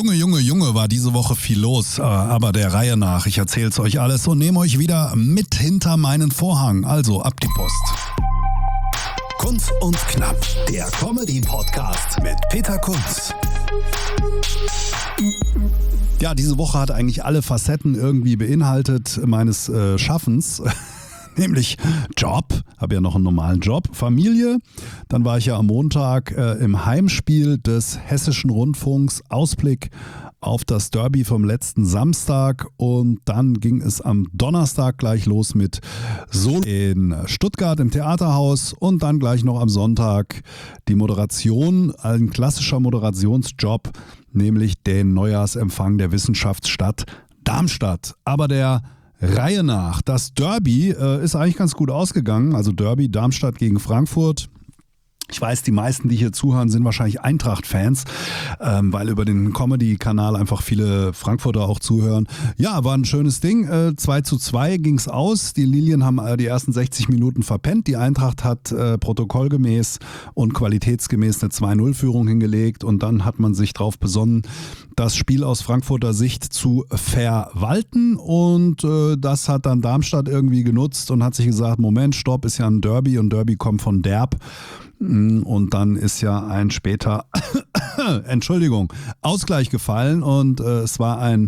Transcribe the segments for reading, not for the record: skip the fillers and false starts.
Junge, war diese Woche viel los, aber der Reihe nach. Ich erzähl's euch alles und nehme euch wieder mit hinter meinen Vorhang. Also ab die Post. Kunz und Knapp, der Comedy-Podcast mit Peter Kunz. Ja, diese Woche hat eigentlich alle Facetten irgendwie beinhaltet meines Schaffens. Nämlich Job, habe ja noch einen normalen Job, Familie. Dann war ich ja am Montag im Heimspiel des Hessischen Rundfunks, Ausblick auf das Derby vom letzten Samstag. Und dann ging es am Donnerstag gleich los mit Solo in Stuttgart im Theaterhaus und dann gleich noch am Sonntag die Moderation, ein klassischer Moderationsjob, nämlich den Neujahrsempfang der Wissenschaftsstadt Darmstadt. Aber der Reihe nach. Das Derby ist eigentlich ganz gut ausgegangen. Also Derby Darmstadt gegen Frankfurt. Ich weiß, die meisten, die hier zuhören, sind wahrscheinlich Eintracht-Fans, weil über den Comedy-Kanal einfach viele Frankfurter auch zuhören. Ja, war ein schönes Ding. 2:2 ging es aus. Die Lilien haben die ersten 60 Minuten verpennt. Die Eintracht hat protokollgemäß und qualitätsgemäß eine 2:0-Führung hingelegt. Und dann hat man sich darauf besonnen, das Spiel aus Frankfurter Sicht zu verwalten. Und das hat dann Darmstadt irgendwie genutzt und hat sich gesagt, Moment, stopp, ist ja ein Derby und Derby kommt von Derb. Und dann ist ja ein später Ausgleich gefallen und es war ein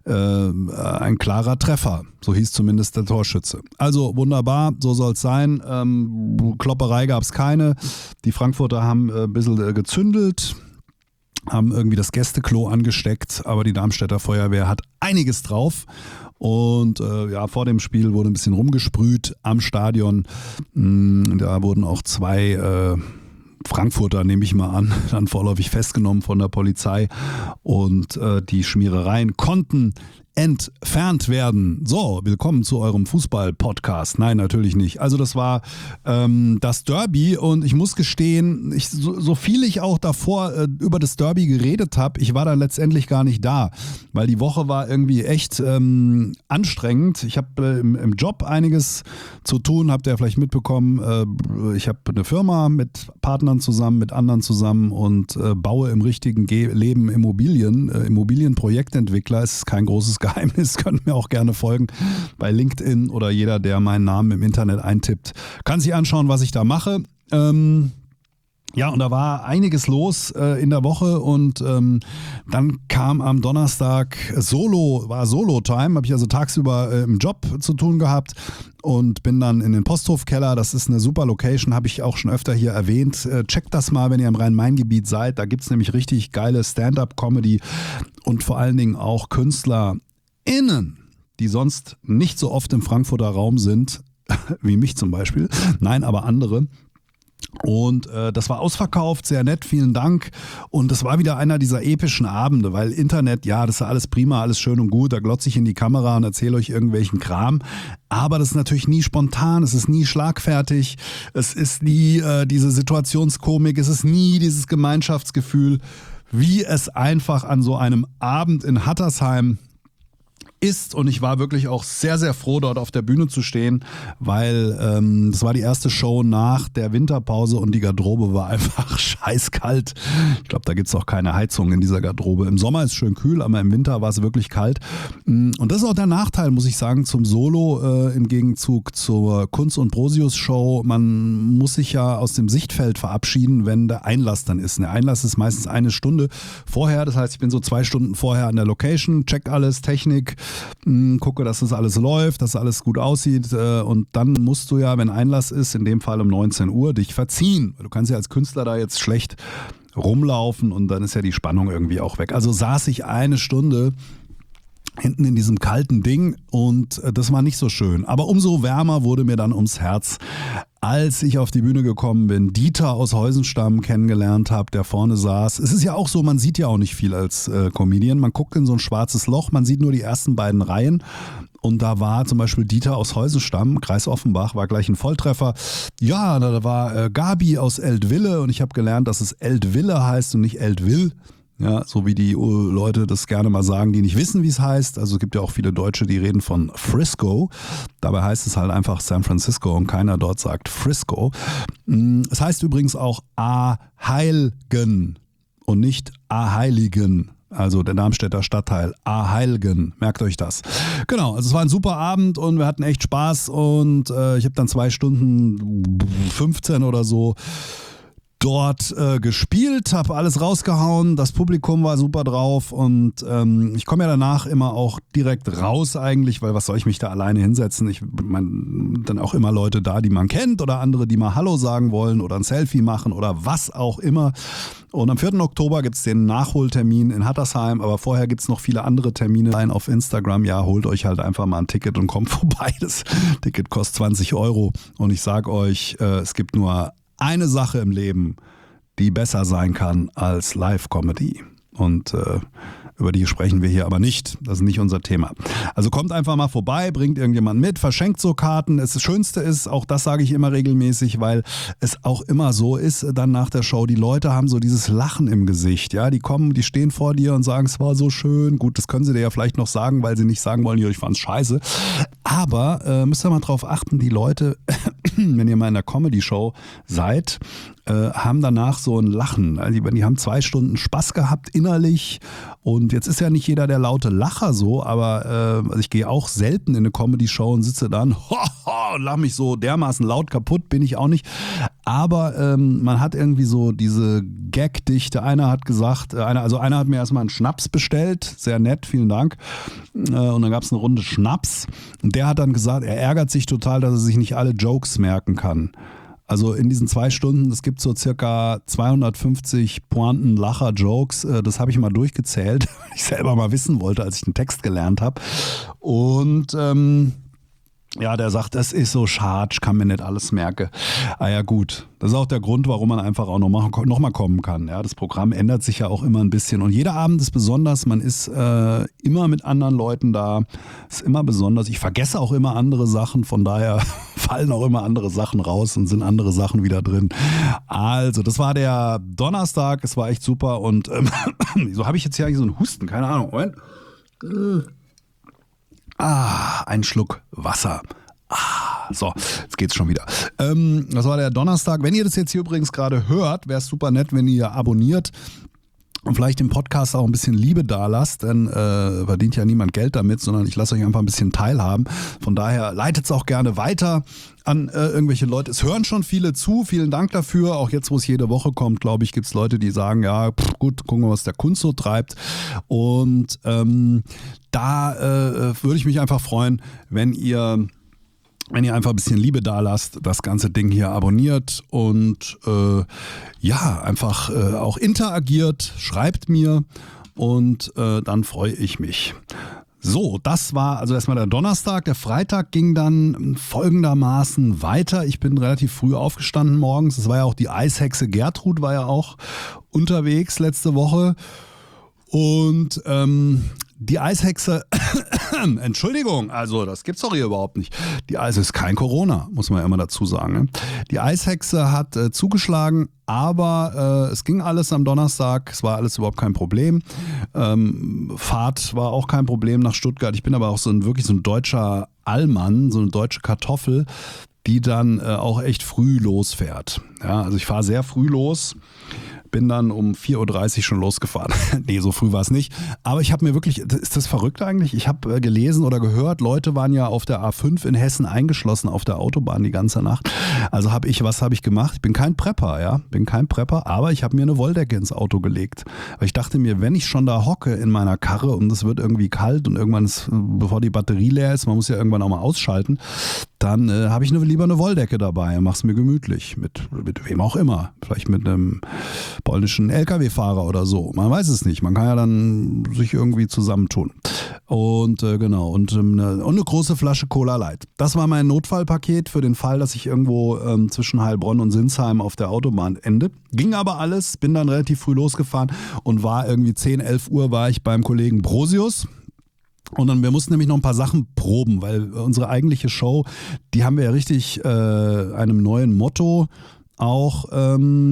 klarer Treffer. So hieß zumindest der Torschütze. Also wunderbar, so soll es sein. Klopperei gab es keine. Die Frankfurter haben ein bisschen gezündelt, haben irgendwie das Gästeklo angesteckt, aber die Darmstädter Feuerwehr hat einiges drauf. Und vor dem Spiel wurde ein bisschen rumgesprüht am Stadion. Da wurden auch 2 Frankfurter, nehme ich mal an, dann vorläufig festgenommen von der Polizei. Und die Schmierereien konnten entfernt werden. So, willkommen zu eurem Fußball-Podcast. Nein, natürlich nicht. Also das war das Derby und ich muss gestehen, so viel ich auch davor über das Derby geredet habe, ich war dann letztendlich gar nicht da, weil die Woche war irgendwie echt anstrengend. Ich habe im Job einiges zu tun, habt ihr vielleicht mitbekommen. Ich habe eine Firma mit Partnern zusammen, mit anderen zusammen und baue im richtigen Leben Immobilien. Immobilienprojektentwickler ist kein großes Geheimnis, könnt mir auch gerne folgen bei LinkedIn oder jeder, der meinen Namen im Internet eintippt, kann sich anschauen, was ich da mache. Ja, und da war einiges los in der Woche und dann kam am Donnerstag Solo-Time, habe ich also tagsüber im Job zu tun gehabt und bin dann in den Posthofkeller, das ist eine super Location, habe ich auch schon öfter hier erwähnt. Checkt das mal, wenn ihr im Rhein-Main-Gebiet seid, da gibt es nämlich richtig geile Stand-up-Comedy und vor allen Dingen auch KünstlerInnen, die sonst nicht so oft im Frankfurter Raum sind, wie mich zum Beispiel, nein, aber andere. Und das war ausverkauft, sehr nett, vielen Dank. Und das war wieder einer dieser epischen Abende, weil Internet, ja, das ist alles prima, alles schön und gut, da glotze ich in die Kamera und erzähle euch irgendwelchen Kram. Aber das ist natürlich nie spontan, es ist nie schlagfertig, es ist nie diese Situationskomik, es ist nie dieses Gemeinschaftsgefühl, wie es einfach an so einem Abend in Hattersheim ist. Und ich war wirklich auch sehr, sehr froh, dort auf der Bühne zu stehen, weil das war die erste Show nach der Winterpause und die Garderobe war einfach scheißkalt. Ich glaube, da gibt es auch keine Heizung in dieser Garderobe. Im Sommer ist es schön kühl, aber im Winter war es wirklich kalt. Und das ist auch der Nachteil, muss ich sagen, zum Solo im Gegenzug zur Kunz- und Brosius-Show. Man muss sich ja aus dem Sichtfeld verabschieden, wenn der Einlass dann ist. Der Einlass ist meistens 1 Stunde vorher. Das heißt, ich bin so 2 Stunden vorher an der Location, check alles, Technik, gucke, dass das alles läuft, dass alles gut aussieht und dann musst du ja, wenn Einlass ist, in dem Fall um 19 Uhr, dich verziehen. Du kannst ja als Künstler da jetzt schlecht rumlaufen und dann ist ja die Spannung irgendwie auch weg. Also saß ich 1 Stunde hinten in diesem kalten Ding und das war nicht so schön. Aber umso wärmer wurde mir dann ums Herz, als ich auf die Bühne gekommen bin, Dieter aus Heusenstamm kennengelernt habe, der vorne saß. Es ist ja auch so, man sieht ja auch nicht viel als Comedian. Man guckt in so ein schwarzes Loch, man sieht nur die ersten beiden Reihen. Und da war zum Beispiel Dieter aus Heusenstamm, Kreis Offenbach, war gleich ein Volltreffer. Ja, da war Gabi aus Eltville und ich habe gelernt, dass es Eltville heißt und nicht Eltville. Ja, so wie die Leute das gerne mal sagen, die nicht wissen, wie es heißt. Also es gibt ja auch viele Deutsche, die reden von Frisco. Dabei heißt es halt einfach San Francisco und keiner dort sagt Frisco. Es heißt übrigens auch A-Heilgen und nicht A-Heiligen. Also der Darmstädter Stadtteil Aheilgen, merkt euch das. Genau, also es war ein super Abend und wir hatten echt Spaß und ich habe dann 2 Stunden 15 oder so dort gespielt, habe alles rausgehauen, das Publikum war super drauf und ich komme ja danach immer auch direkt raus eigentlich, weil was soll ich mich da alleine hinsetzen? Ich meine, dann auch immer Leute da, die man kennt oder andere, die mal Hallo sagen wollen oder ein Selfie machen oder was auch immer. Und am 4. Oktober gibt es den Nachholtermin in Hattersheim, aber vorher gibt es noch viele andere Termine auf Instagram. Ja, holt euch halt einfach mal ein Ticket und kommt vorbei. Das Ticket kostet 20 € und ich sag euch, es gibt nur eine Sache im Leben, die besser sein kann als Live-Comedy. Und über die sprechen wir hier aber nicht. Das ist nicht unser Thema. Also kommt einfach mal vorbei, bringt irgendjemanden mit, verschenkt so Karten. Das Schönste ist, auch das sage ich immer regelmäßig, weil es auch immer so ist, dann nach der Show, die Leute haben so dieses Lachen im Gesicht. Ja, die kommen, die stehen vor dir und sagen, es war so schön. Gut, das können sie dir ja vielleicht noch sagen, weil sie nicht sagen wollen, ich fand's scheiße. Aber müsst ihr mal drauf achten, die Leute, wenn ihr mal in der Comedy-Show seid, haben danach so ein Lachen. Also die haben 2 Stunden Spaß gehabt innerlich und jetzt ist ja nicht jeder der laute Lacher so, aber also ich gehe auch selten in eine Comedy-Show und sitze dann und lache mich so dermaßen laut kaputt, bin ich auch nicht. Aber man hat irgendwie so diese Gagdichte. Einer hat gesagt, einer hat mir erstmal einen Schnaps bestellt, sehr nett, vielen Dank. Und dann gab es eine Runde Schnaps und der hat dann gesagt, er ärgert sich total, dass er sich nicht alle Jokes merken kann. Also in diesen 2 Stunden, es gibt so circa 250 Pointen, Lacher, Jokes. Das habe ich mal durchgezählt, weil ich selber mal wissen wollte, als ich den Text gelernt habe. Und ja, der sagt, das ist so schade, ich kann mir nicht alles merken. Ah ja gut, das ist auch der Grund, warum man einfach auch noch mal kommen kann. Ja, das Programm ändert sich ja auch immer ein bisschen und jeder Abend ist besonders, man ist immer mit anderen Leuten da, ist immer besonders. Ich vergesse auch immer andere Sachen, von daher fallen auch immer andere Sachen raus und sind andere Sachen wieder drin. Also, das war der Donnerstag, es war echt super und wieso habe ich jetzt hier eigentlich so einen Husten? Keine Ahnung, Moment. Ein Schluck Wasser. So, jetzt geht's schon wieder. Das war der Donnerstag. Wenn ihr das jetzt hier übrigens gerade hört, wäre es super nett, wenn ihr abonniert und vielleicht dem Podcast auch ein bisschen Liebe dalasst, denn verdient ja niemand Geld damit, sondern ich lasse euch einfach ein bisschen teilhaben. Von daher leitet es auch gerne weiter an irgendwelche Leute. Es hören schon viele zu, vielen Dank dafür. Auch jetzt, wo es jede Woche kommt, glaube ich, gibt es Leute, die sagen, ja, gut, gucken wir, was der Kunst so treibt. Und da würde ich mich einfach freuen, wenn ihr einfach ein bisschen Liebe da lasst, das ganze Ding hier abonniert und ja, einfach auch interagiert, schreibt mir und dann freue ich mich. So, das war also erstmal der Donnerstag. Der Freitag ging dann folgendermaßen weiter. Ich bin relativ früh aufgestanden morgens. Es war ja auch die Eishexe Gertrud, war ja auch unterwegs letzte Woche. Und die Eishexe, Entschuldigung, also das gibt's doch hier überhaupt nicht. Es ist kein Corona, muss man ja immer dazu sagen. Ne? Die Eishexe hat zugeschlagen, aber es ging alles am Donnerstag, es war alles überhaupt kein Problem. Fahrt war auch kein Problem nach Stuttgart. Ich bin aber auch wirklich so ein deutscher Allmann, so eine deutsche Kartoffel, die dann auch echt früh losfährt. Ja, also ich fahre sehr früh los. Bin dann um 4.30 Uhr schon losgefahren. Nee, so früh war es nicht. Aber ich habe mir wirklich, ist das verrückt eigentlich? Ich habe gelesen oder gehört, Leute waren ja auf der A5 in Hessen eingeschlossen auf der Autobahn die ganze Nacht. Also was habe ich gemacht? Ich bin kein Prepper, ja. Bin kein Prepper, aber ich habe mir eine Wolldecke ins Auto gelegt. Weil ich dachte mir, wenn ich schon da hocke in meiner Karre und es wird irgendwie kalt und irgendwann bevor die Batterie leer ist, man muss ja irgendwann auch mal ausschalten, dann habe ich lieber eine Wolldecke dabei und mach's mir gemütlich. Mit wem auch immer. Vielleicht mit einem polnischen LKW-Fahrer oder so. Man weiß es nicht. Man kann ja dann sich irgendwie zusammentun. Und genau. Und eine große Flasche Cola Light. Das war mein Notfallpaket für den Fall, dass ich irgendwo zwischen Heilbronn und Sinsheim auf der Autobahn ende. Ging aber alles. Bin dann relativ früh losgefahren und war irgendwie 10, 11 Uhr war ich beim Kollegen Brosius. Und dann, wir mussten nämlich noch ein paar Sachen proben, weil unsere eigentliche Show, die haben wir ja richtig einem neuen Motto auch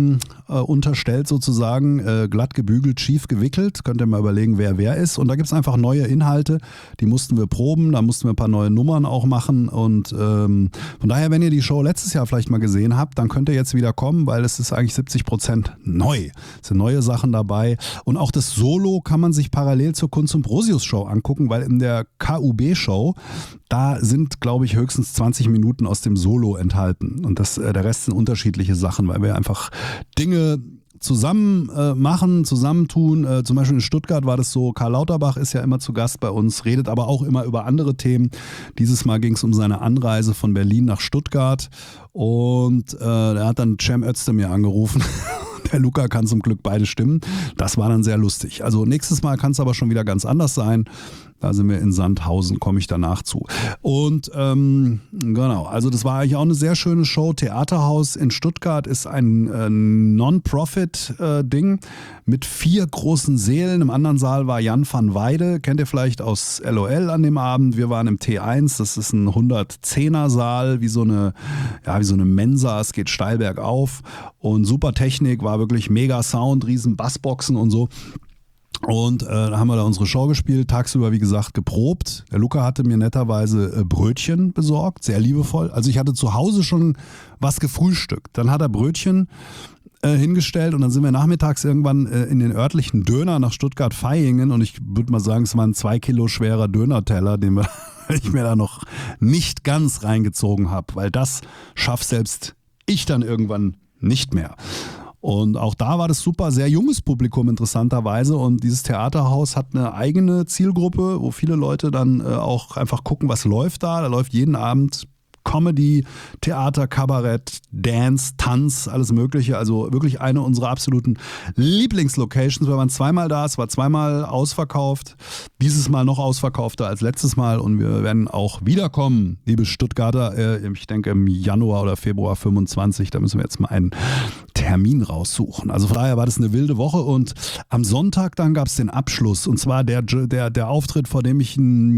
unterstellt sozusagen, glatt gebügelt, schief gewickelt. Könnt ihr mal überlegen, wer ist. Und da gibt es einfach neue Inhalte, die mussten wir proben, da mussten wir ein paar neue Nummern auch machen. Und von daher, wenn ihr die Show letztes Jahr vielleicht mal gesehen habt, dann könnt ihr jetzt wieder kommen, weil es ist eigentlich 70% neu. Es sind neue Sachen dabei. Und auch das Solo kann man sich parallel zur Kunst und Brosius Show angucken, weil in der KUB-Show, da sind, glaube ich, höchstens 20 Minuten aus dem Solo enthalten. Und der Rest sind unterschiedliche Sachen, weil wir einfach Dinge zusammen machen, zusammentun. Zum Beispiel in Stuttgart war das so, Karl Lauterbach ist ja immer zu Gast bei uns, redet aber auch immer über andere Themen. Dieses Mal ging es um seine Anreise von Berlin nach Stuttgart und er hat dann Cem Özdemir angerufen. Der Luca kann zum Glück beide Stimmen. Das war dann sehr lustig. Also nächstes Mal kann es aber schon wieder ganz anders sein. Da sind wir in Sandhausen, komme ich danach zu. Und genau, also das war eigentlich auch eine sehr schöne Show. Theaterhaus in Stuttgart ist ein Non-Profit-Ding mit 4 großen Sälen. Im anderen Saal war Jan van Weide, kennt ihr vielleicht aus LOL an dem Abend. Wir waren im T1, das ist ein 110er-Saal, wie so eine Mensa, es geht steil bergauf. Und super Technik, war wirklich mega Sound, riesen Bassboxen und so. Und da haben wir da unsere Show gespielt, tagsüber wie gesagt geprobt. Der Luca hatte mir netterweise Brötchen besorgt, sehr liebevoll. Also ich hatte zu Hause schon was gefrühstückt. Dann hat er Brötchen hingestellt und dann sind wir nachmittags irgendwann in den örtlichen Döner nach Stuttgart-Vaihingen und ich würde mal sagen, es war ein 2 Kilo schwerer Dönerteller, den ich mir da noch nicht ganz reingezogen habe, weil das schafft selbst ich dann irgendwann nicht mehr. Und auch da war das super, sehr junges Publikum interessanterweise und dieses Theaterhaus hat eine eigene Zielgruppe, wo viele Leute dann auch einfach gucken, was läuft da. Da läuft jeden Abend Comedy, Theater, Kabarett, Dance, Tanz, alles Mögliche. Also wirklich eine unserer absoluten Lieblingslocations. Wir waren zweimal da, es war zweimal ausverkauft. Dieses Mal noch ausverkaufter als letztes Mal und wir werden auch wiederkommen, liebe Stuttgarter. Ich denke im Januar oder Februar 25, da müssen wir jetzt mal einen Termin raussuchen. Also von daher war das eine wilde Woche und am Sonntag dann gab es den Abschluss und zwar der Auftritt, vor dem ich,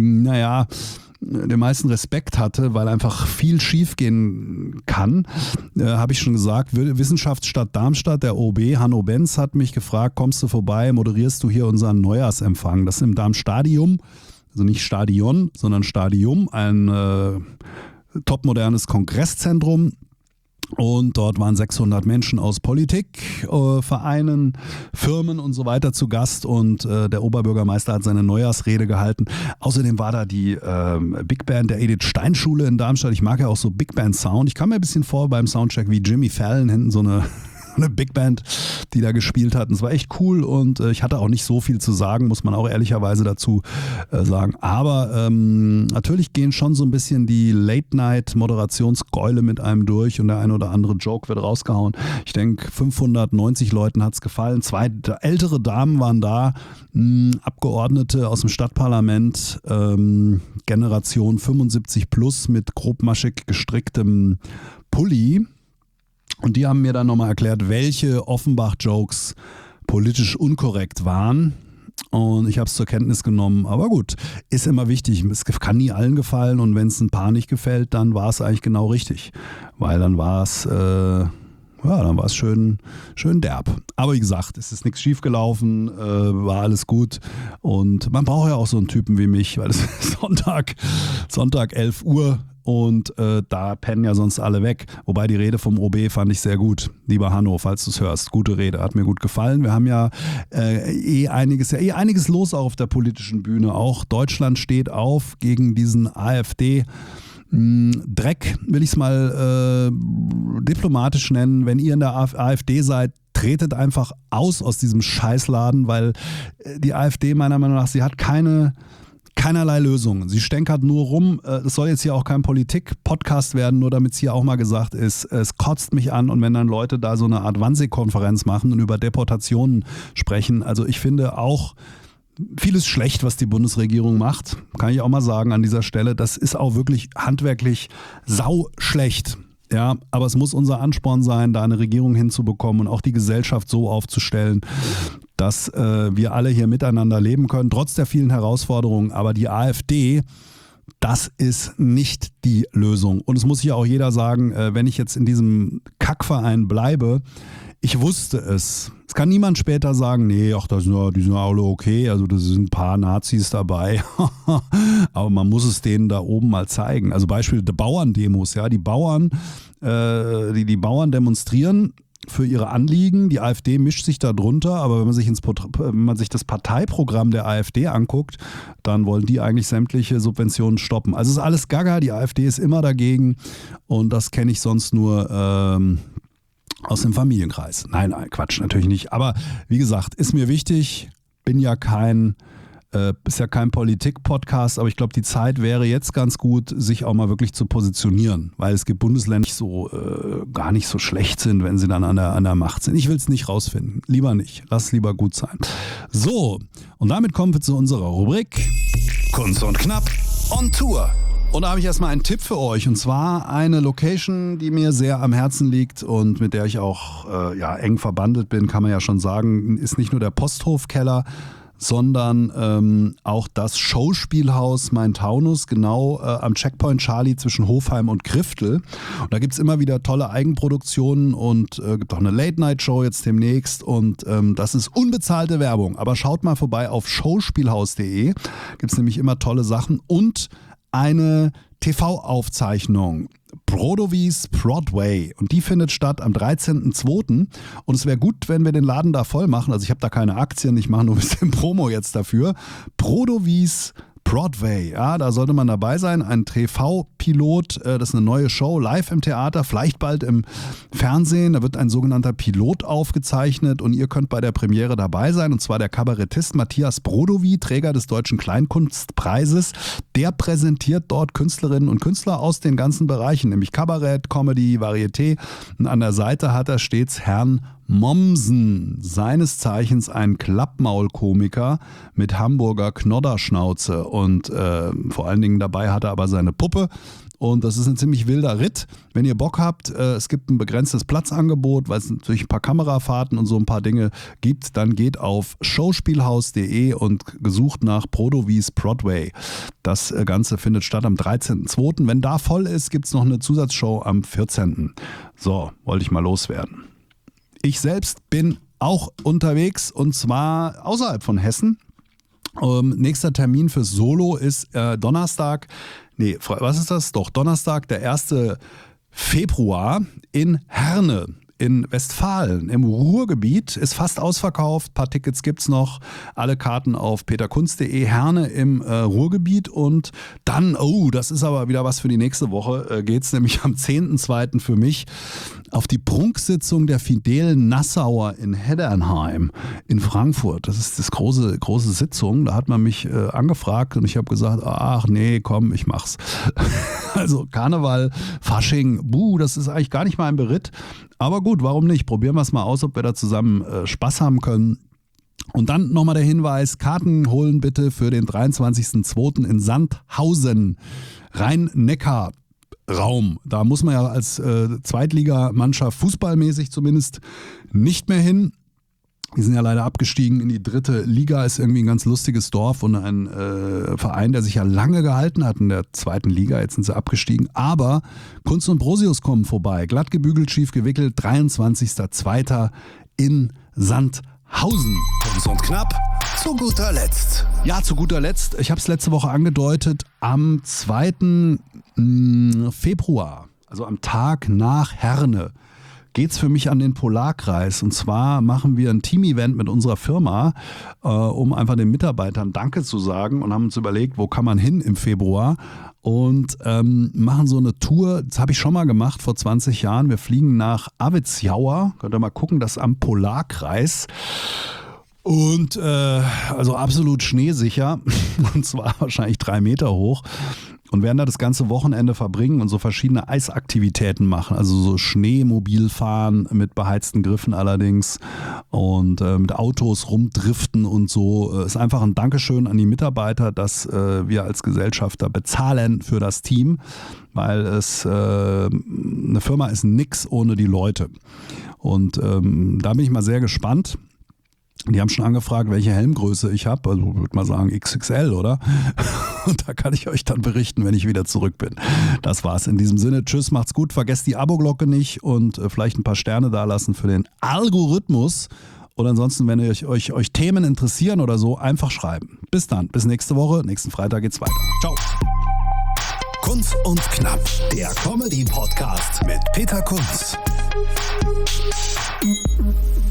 den meisten Respekt hatte, weil einfach viel schief gehen kann, habe ich schon gesagt, Wissenschaftsstadt Darmstadt, der OB Hanno Benz hat mich gefragt, kommst du vorbei, moderierst du hier unseren Neujahrsempfang, das ist im Darmstadium, also nicht Stadion, sondern Stadium, ein topmodernes Kongresszentrum. Und dort waren 600 Menschen aus Politik, Vereinen, Firmen und so weiter zu Gast und der Oberbürgermeister hat seine Neujahrsrede gehalten. Außerdem war da die Big Band der Edith Stein Schule in Darmstadt. Ich mag ja auch so Big Band Sound. Ich kam mir ein bisschen vor beim Soundcheck wie Jimmy Fallon, hinten so eine Big Band, die da gespielt hat. Und es war echt cool und ich hatte auch nicht so viel zu sagen, muss man auch ehrlicherweise dazu sagen. Aber natürlich gehen schon so ein bisschen die Late-Night-Moderationsgäule mit einem durch und der ein oder andere Joke wird rausgehauen. Ich denke, 590 Leuten hat es gefallen. 2 ältere Damen waren da, Abgeordnete aus dem Stadtparlament, Generation 75 plus mit grobmaschig gestricktem Pulli. Und die haben mir dann nochmal erklärt, welche Offenbach-Jokes politisch unkorrekt waren. Und ich habe es zur Kenntnis genommen. Aber gut, ist immer wichtig. Es kann nie allen gefallen. Und wenn es ein paar nicht gefällt, dann war es eigentlich genau richtig. Weil dann war es schön derb. Aber wie gesagt, es ist nichts schiefgelaufen, war alles gut. Und man braucht ja auch so einen Typen wie mich, weil es ist Sonntag 11 Uhr. Und da pennen ja sonst alle weg. Wobei die Rede vom OB fand ich sehr gut. Lieber Hanno, falls du es hörst, gute Rede, hat mir gut gefallen. Wir haben ja einiges los auch auf der politischen Bühne. Auch Deutschland steht auf gegen diesen AfD. Dreck, will ich es mal diplomatisch nennen. Wenn ihr in der AfD seid, tretet einfach aus diesem Scheißladen, weil die AfD meiner Meinung nach, sie hat keinerlei Lösungen. Sie stänkert nur rum. Es soll jetzt hier auch kein Politik-Podcast werden, nur damit es hier auch mal gesagt ist. Es kotzt mich an und wenn dann Leute da so eine Art Wannsee-Konferenz machen und über Deportationen sprechen. Also ich finde auch vieles schlecht, was die Bundesregierung macht. Kann ich auch mal sagen an dieser Stelle. Das ist auch wirklich handwerklich sau schlecht. Ja, aber es muss unser Ansporn sein, da eine Regierung hinzubekommen und auch die Gesellschaft so aufzustellen, dass wir alle hier miteinander leben können, trotz der vielen Herausforderungen. Aber die AfD, das ist nicht die Lösung. Und es muss ja auch jeder sagen, wenn ich jetzt in diesem Kackverein bleibe, Ich wusste es. Es kann niemand später sagen, nee, ach, die sind alle okay, also da sind ein paar Nazis dabei. Aber man muss es denen da oben mal zeigen. Also Beispiel der Bauerndemos, ja, die Bauern demonstrieren für ihre Anliegen. Die AfD mischt sich da drunter, aber wenn man sich das Parteiprogramm der AfD anguckt, dann wollen die eigentlich sämtliche Subventionen stoppen. Also es ist alles Gaga, die AfD ist immer dagegen und das kenne ich sonst nur aus dem Familienkreis. Nein, Quatsch, natürlich nicht. Aber wie gesagt, ist mir wichtig, ist ja kein Politik-Podcast, aber ich glaube, die Zeit wäre jetzt ganz gut, sich auch mal wirklich zu positionieren, weil es gibt Bundesländer, die gar nicht so schlecht sind, wenn sie dann an der Macht sind. Ich will es nicht rausfinden. Lieber nicht. Lass es lieber gut sein. So, und damit kommen wir zu unserer Rubrik Kunst und Knapp on Tour. Und da habe ich erstmal einen Tipp für euch, und zwar eine Location, die mir sehr am Herzen liegt und mit der ich auch eng verbandelt bin, kann man ja schon sagen, ist nicht nur der Posthofkeller, sondern auch das Showspielhaus Main-Taunus, genau am Checkpoint Charlie zwischen Hofheim und Griftel. Und da gibt es immer wieder tolle Eigenproduktionen und gibt auch eine Late-Night-Show jetzt demnächst und das ist unbezahlte Werbung. Aber schaut mal vorbei auf showspielhaus.de, gibt es nämlich immer tolle Sachen und eine TV-Aufzeichnung, Brodowies Broadway, und die findet statt am 13.02. und es wäre gut, wenn wir den Laden da voll machen, also ich habe da keine Aktien, ich mache nur ein bisschen Promo jetzt dafür. Brodowies Broadway, ja, da sollte man dabei sein, ein TV-Pilot, das ist eine neue Show, live im Theater, vielleicht bald im Fernsehen, da wird ein sogenannter Pilot aufgezeichnet und ihr könnt bei der Premiere dabei sein, und zwar der Kabarettist Matthias Brodowie, Träger des Deutschen Kleinkunstpreises, der präsentiert dort Künstlerinnen und Künstler aus den ganzen Bereichen, nämlich Kabarett, Comedy, Varieté, und an der Seite hat er stets Herrn Mommsen, seines Zeichens ein Klappmaulkomiker mit Hamburger Knodderschnauze, und vor allen Dingen dabei hat er aber seine Puppe, und das ist ein ziemlich wilder Ritt. Wenn ihr Bock habt, es gibt ein begrenztes Platzangebot, weil es natürlich ein paar Kamerafahrten und so ein paar Dinge gibt, dann geht auf showspielhaus.de und gesucht nach Brodowies Broadway. Das Ganze findet statt am 13.02. Wenn da voll ist, gibt es noch eine Zusatzshow am 14. So, wollte ich mal loswerden. Ich selbst bin auch unterwegs, und zwar außerhalb von Hessen. Nächster Termin fürs Solo ist Donnerstag, der 1. Februar in Herne in Westfalen im Ruhrgebiet. Ist fast ausverkauft, ein paar Tickets gibt's noch, alle Karten auf peterkunz.de, Herne im Ruhrgebiet. Und dann, das ist aber wieder was für die nächste Woche, geht's nämlich am 10.2. für mich auf die Prunksitzung der Fidel Nassauer in Heddernheim in Frankfurt. Das ist das große Sitzung. Da hat man mich angefragt und ich habe gesagt, ach nee, komm, ich mach's. Also Karneval, Fasching, das ist eigentlich gar nicht mein Beritt. Aber gut, warum nicht? Probieren wir es mal aus, ob wir da zusammen Spaß haben können. Und dann nochmal der Hinweis, Karten holen bitte für den 23.02. in Sandhausen, Rhein-Neckar. Raum. Da muss man ja als Zweitligamannschaft fußballmäßig zumindest nicht mehr hin. Die sind ja leider abgestiegen in die 3. Liga, ist irgendwie ein ganz lustiges Dorf und ein Verein, der sich ja lange gehalten hat in der 2. Liga. Jetzt sind sie abgestiegen. Aber Kunst und Brosius kommen vorbei. Glatt gebügelt, schief gewickelt, 23.02. in Sandhausen. Kunst und Knapp zu guter Letzt. Ja, zu guter Letzt. Ich habe es letzte Woche angedeutet. Am 2. Februar, also am Tag nach Herne, geht's für mich an den Polarkreis. Und zwar machen wir ein Team-Event mit unserer Firma, um einfach den Mitarbeitern Danke zu sagen, und haben uns überlegt, wo kann man hin im Februar, und machen so eine Tour. Das habe ich schon mal gemacht vor 20 Jahren. Wir fliegen nach Avitzjauer. Könnt ihr mal gucken, das ist am Polarkreis. Und also absolut schneesicher, und zwar wahrscheinlich 3 Meter hoch, und werden da das ganze Wochenende verbringen und so verschiedene Eisaktivitäten machen, also so Schneemobil fahren mit beheizten Griffen allerdings und mit Autos rumdriften und so. Ist einfach ein Dankeschön an die Mitarbeiter, dass wir als Gesellschafter bezahlen für das Team, weil es eine Firma ist nix ohne die Leute. Und da bin ich mal sehr gespannt. Die haben schon angefragt, welche Helmgröße ich habe. Also ich würde mal sagen XXL, oder? Und da kann ich euch dann berichten, wenn ich wieder zurück bin. Das war's in diesem Sinne. Tschüss, macht's gut. Vergesst die Abo-Glocke nicht und vielleicht ein paar Sterne dalassen für den Algorithmus. Und ansonsten, wenn euch Themen interessieren oder so, einfach schreiben. Bis dann, bis nächste Woche. Nächsten Freitag geht's weiter. Ciao. Kunz und Knapp, der Comedy-Podcast mit Peter Kunz.